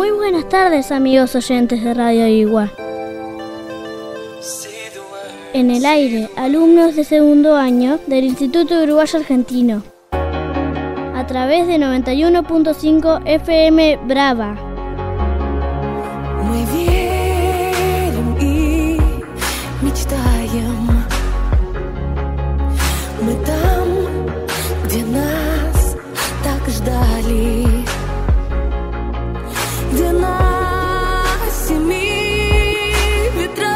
Muy buenas tardes, amigos oyentes de Radio Igua. En el aire, alumnos de segundo año del Instituto Uruguayo Argentino, a través de 91.5 FM Brava. Мы верим и мечтаем. Мы там, где нас так ждали, где на семи ветрах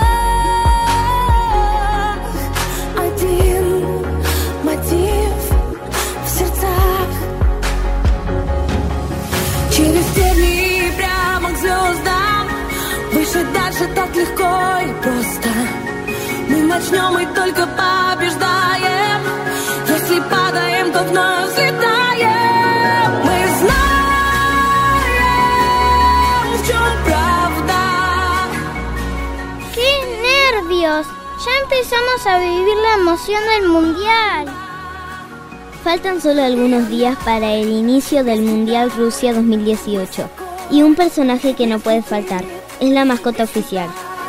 один мотив в сердцах. Через тернии прямо к звездам, выше, дальше так легко и просто. Мы начнем и только побеждаем. Если падаем, то вновь взлетаем. Мы знаем, в чем правда. ¡Qué nervios! Ya empezamos a vivir la emoción del Mundial. Faltan solo algunos días para el inicio del Mundial Rusia 2018. Y un personaje que no puede faltar es la mascota oficial.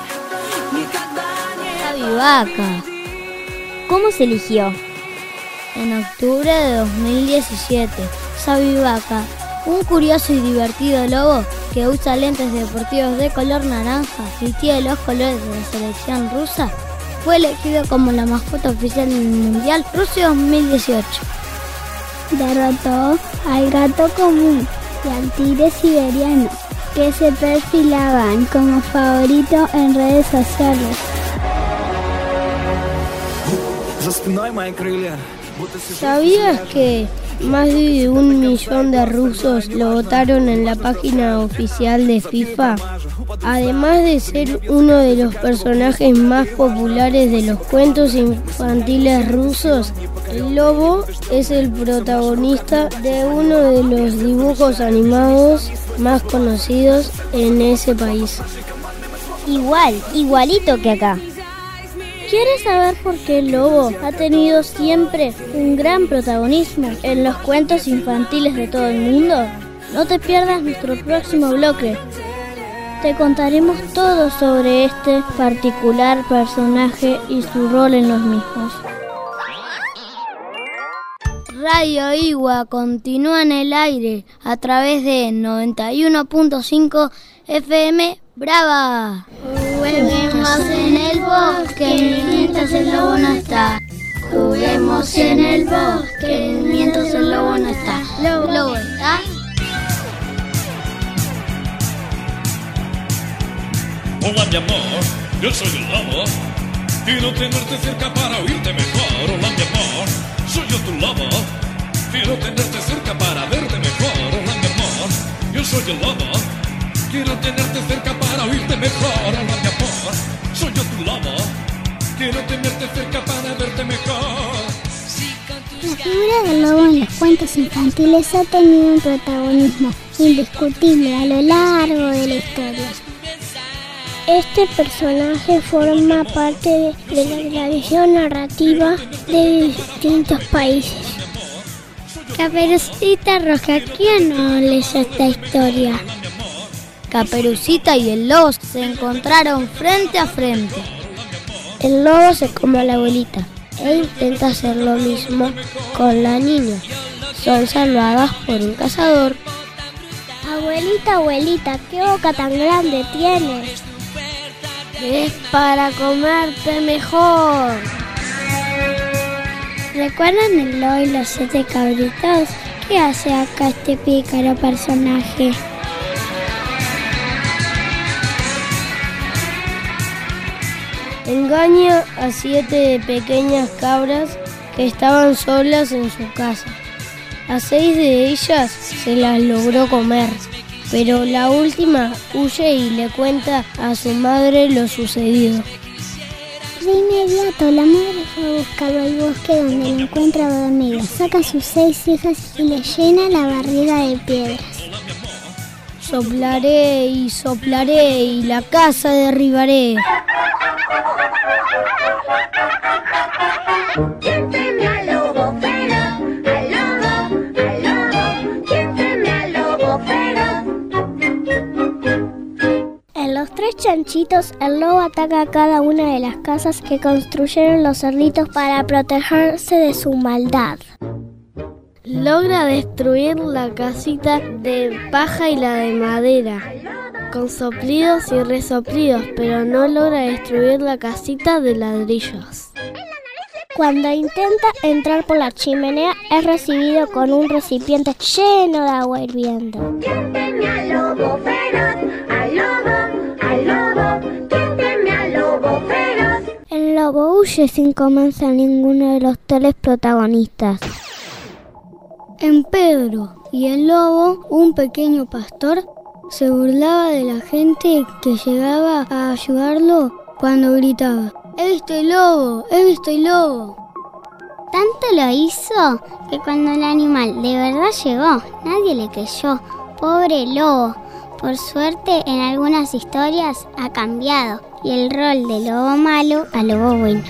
Xavi Vaca. ¿Cómo se eligió? En octubre de 2017, Xavi Vaca, un curioso y divertido lobo que usa lentes deportivos de color naranja y tiene los colores de la selección rusa, fue elegido como la mascota oficial del Mundial Rusia 2018. Derrotó al gato común y al tigre siberiano, que se perfilaban como favoritos en redes sociales. ¿Sabías que más de 1 millón de rusos lo votaron en la página oficial de FIFA? Además de ser uno de los personajes más populares de los cuentos infantiles rusos, el lobo es el protagonista de uno de los dibujos animados más conocidos en ese país. Igualito que acá. ¿Quieres saber por qué el lobo ha tenido siempre un gran protagonismo en los cuentos infantiles de todo el mundo? No te pierdas nuestro próximo bloque. Te contaremos todo sobre este particular personaje y su rol en los mismos. Radio Igua continúa en el aire a través de 91.5 FM Brava. Juguemos en el bosque mientras el lobo no está. Juguemos en el bosque mientras el lobo no está. ¿Lobo está? Hola mi amor, yo soy el lobo. Quiero tenerte cerca para oírte mejor. Hola mi amor, soy yo tu lobo. Quiero tenerte cerca para verte mejor. Hola mi amor, yo soy el lobo. Quiero tenerte cerca para oírte mejor. Hola mi amor, soy yo tu lobo. Quiero tenerte cerca para verte mejor. La figura del lobo en los cuentos infantiles ha tenido un protagonismo indiscutible a lo largo de la historia. Este personaje forma parte de la tradición narrativa de distintos países. Caperucita Roja, ¿quién no leyó esta historia? Caperucita y el lobo se encontraron frente a frente. El lobo se come a la abuelita e intenta hacer lo mismo con la niña. Son salvadas por un cazador. Abuelita, abuelita, ¿qué boca tan grande tienes? Es para comerte mejor. ¿Recuerdan el lobo y los 7 cabritos? ¿Qué hace acá este pícaro personaje? Engaña a 7 pequeñas cabras que estaban solas en su casa. A 6 de ellas se las logró comer, pero la última huye y le cuenta a su madre lo sucedido. De inmediato la madre fue a buscarlo al bosque, donde lo encuentra dormido. Saca sus 6 hijas y le llena la barriga de piedras. Soplaré y la casa derribaré. ¿Quién teme al lobo feroz? Al lobo, ¿quién teme al lobo feroz? bichitos, el lobo ataca a cada una de las casas que construyeron los cerditos para protegerse de su maldad. Logra destruir la casita de paja y la de madera, con soplidos y resoplidos, pero no logra destruir la casita de ladrillos. Cuando intenta entrar por la chimenea, es recibido con un recipiente lleno de agua hirviendo. ¿Quién teme al lobo feroz? Al lobo, ¿quién teme al lobo feroz? El lobo huye sin comerse a ninguno de los tales protagonistas. En Pedro y el lobo, un pequeño pastor se burlaba de la gente que llegaba a ayudarlo cuando gritaba: ¡He visto el lobo! ¡He visto el lobo! Tanto lo hizo que cuando el animal de verdad llegó, nadie le creyó. Pobre lobo. Por suerte, en algunas historias ha cambiado y el rol de lobo malo a lobo bueno.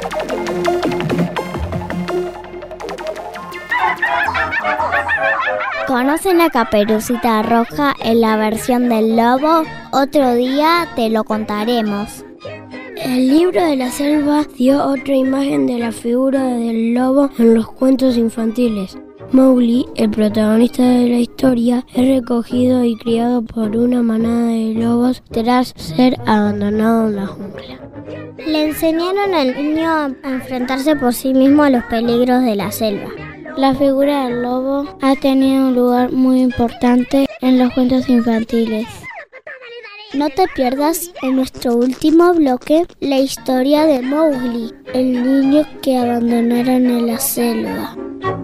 ¿Conocen a Caperucita Roja en la versión del lobo? Otro día te lo contaremos. El libro de la selva dio otra imagen de la figura del lobo en los cuentos infantiles. Mowgli, el protagonista de la historia, es recogido y criado por una manada de lobos tras ser abandonado en la jungla. Le enseñaron al niño a enfrentarse por sí mismo a los peligros de la selva. La figura del lobo ha tenido un lugar muy importante en los cuentos infantiles. No te pierdas en nuestro último bloque la historia de Mowgli, el niño que abandonaron en la selva.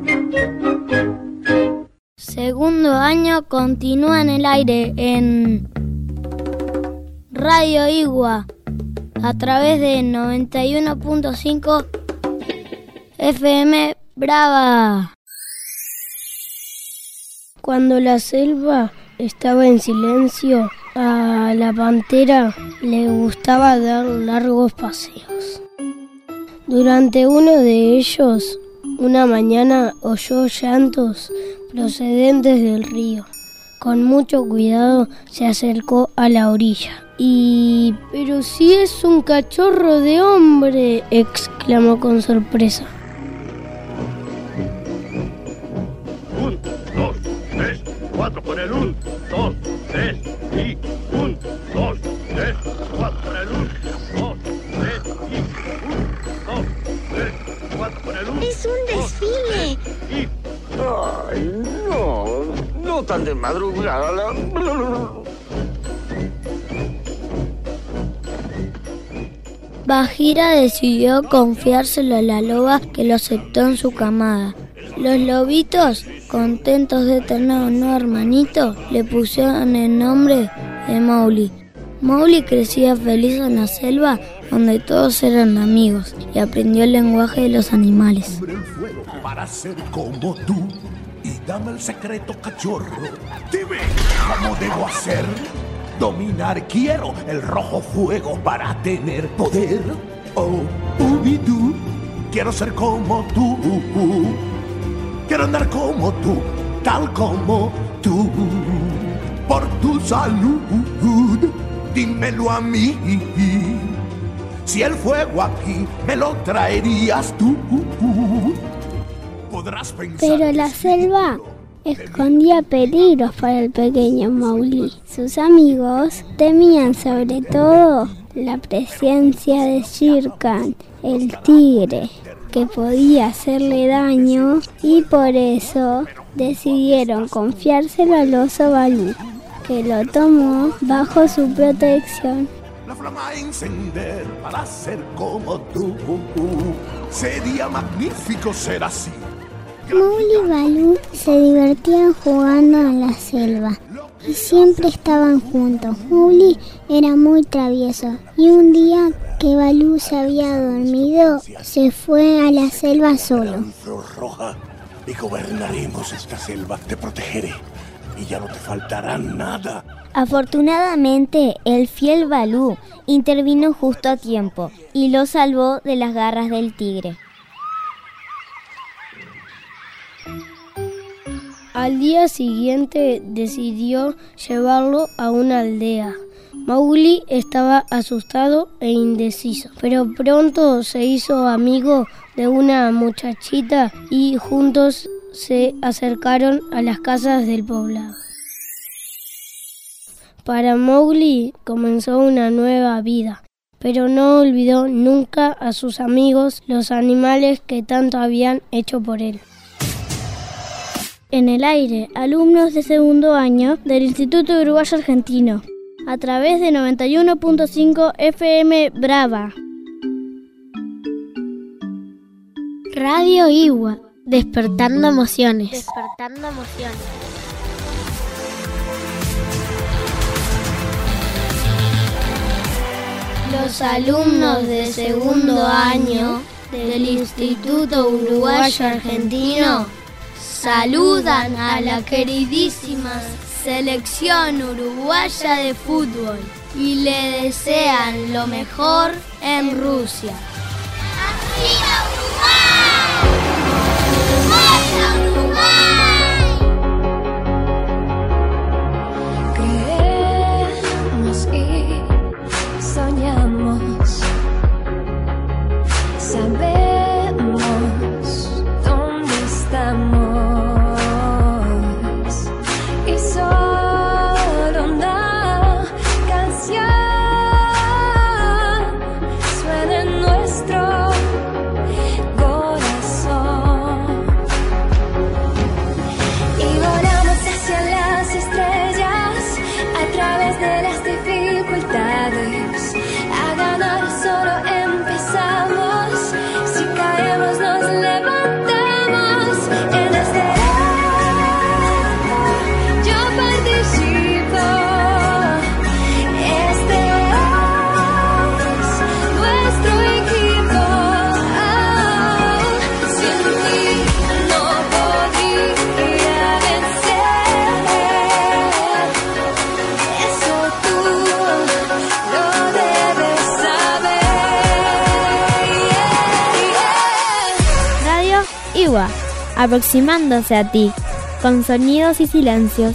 Segundo año continúa en el aire en Radio Igua a través de 91.5 FM Brava. Cuando la selva estaba en silencio, a la pantera le gustaba dar largos paseos. Durante uno de ellos, una mañana oyó llantos procedentes del río. Con mucho cuidado se acercó a la orilla. «¡Pero si es un cachorro de hombre!», exclamó con sorpresa. 1, 2, 3, 4 por el 1, 2, 3 y 1, 2, 3, 4 por el 1, 2, 3 y 1, 2, 3, 4 por el 1. ¡Es un desfile! Ay, no tan de madrugada. Bagheera decidió confiárselo a la loba, que lo aceptó en su camada. Los lobitos, contentos de tener un nuevo hermanito, le pusieron el nombre de Mowgli. Mowgli crecía feliz en la selva, donde todos eran amigos, y aprendió el lenguaje de los animales. El fuego para ser como tú, y dame el secreto, cachorro. Dime cómo debo hacer. Dominar quiero el rojo fuego para tener poder. Oh, Ubidú, quiero ser como tú. Quiero andar como tú, tal como tú. Por tu salud, dímelo a mí. Si el fuego aquí me lo traerías tú, podrás pensar. Pero la selva escondía peligros para el pequeño Mowgli. Sus amigos temían sobre todo la presencia de Shere Khan, el tigre, que podía hacerle daño, y por eso decidieron confiárselo al oso Balú, que lo tomó bajo su protección. La flama a encender para ser como tú. Sería magnífico ser así. Mowgli y Balú se divertían jugando en la selva y siempre estaban juntos. Mowgli era muy travieso y un día que Balú se había dormido, se fue a la selva solo. Lanzo roja y gobernaremos esta selva. Te protegeré y ya no te faltará nada. Afortunadamente, el fiel Balú intervino justo a tiempo y lo salvó de las garras del tigre. Al día siguiente decidió llevarlo a una aldea, Mowgli estaba asustado e indeciso, pero pronto se hizo amigo de una muchachita y juntos se acercaron a las casas del poblado. Para Mowgli comenzó una nueva vida, pero no olvidó nunca a sus amigos, los animales que tanto habían hecho por él. En el aire, alumnos de segundo año del Instituto Uruguayo Argentino, a través de 91.5 FM Brava. Radio Igua, despertando emociones. Despertando emociones. Los alumnos de segundo año del Instituto Uruguayo Argentino saludan a la queridísima selección uruguaya de fútbol y le desean lo mejor en Rusia. ¡Arriba Uruguay! Creemos y soñamos, sabemos dónde estamos. Y solo una canción suena en nuestro corazón. Y volamos hacia las estrellas a través de las dificultades. A ganar solo empezamos. Si caemos nos levantamos. En este yo participo. Este es nuestro equipo. Sin ti no podría vencer. Eso tú lo debes saber. Radio Igua, aproximándose a ti, con sonidos y silencios.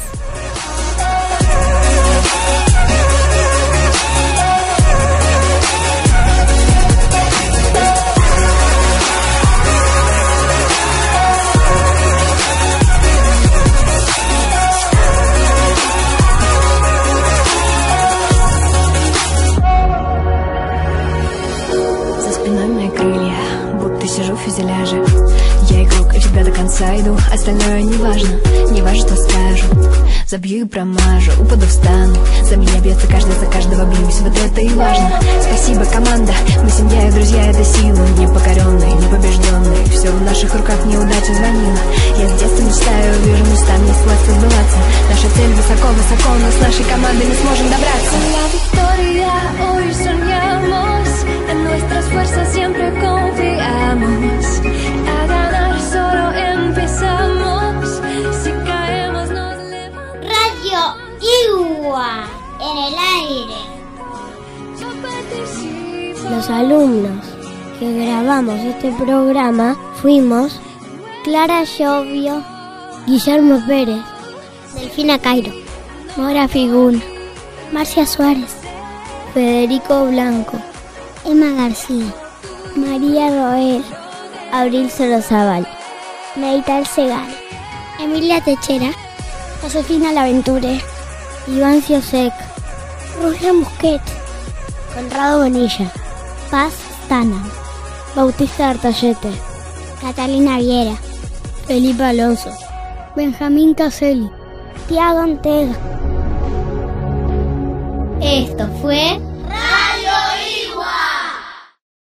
За спиной мои крылья, будто сижу в фюзеляже. Я игрок, и тебя до конца иду. Остальное не важно, что скажут. Забью и промажу, упаду, встану. За меня бьется каждый, за каждого бьюсь. Вот это и важно. Спасибо, команда. Мы семья и друзья, это сила. Непокоренные, непобежденные. Все в наших руках, неудача звонила. Я с детства мечтаю, вижу мечтам, не власть сбываться. Наша цель высоко, высоко, но с нашей командой мы сможем добраться. La victoria hoy soñamos. En nuestras fuerzas siempre confiamos. A ganar solo empezamos. Si caemos nos levantamos. Radio Igua, en el aire. Yo participo. Los alumnos que grabamos este programa fuimos Clara Llovio, Guillermo Pérez, Delfina Cairo, Mora Figún, Marcia Suárez, Federico Blanco, Emma García, María Roel, Abril Sorozábal, Meital Segal, Emilia Techera, Josefina Laventure, Iván Ciosek, Rusia Musquet, Conrado Bonilla, Paz Stana, Bautista Artayete, Catalina Viera, Felipe Alonso, Benjamín Caselli, Tiago Antega. Esto fue Radio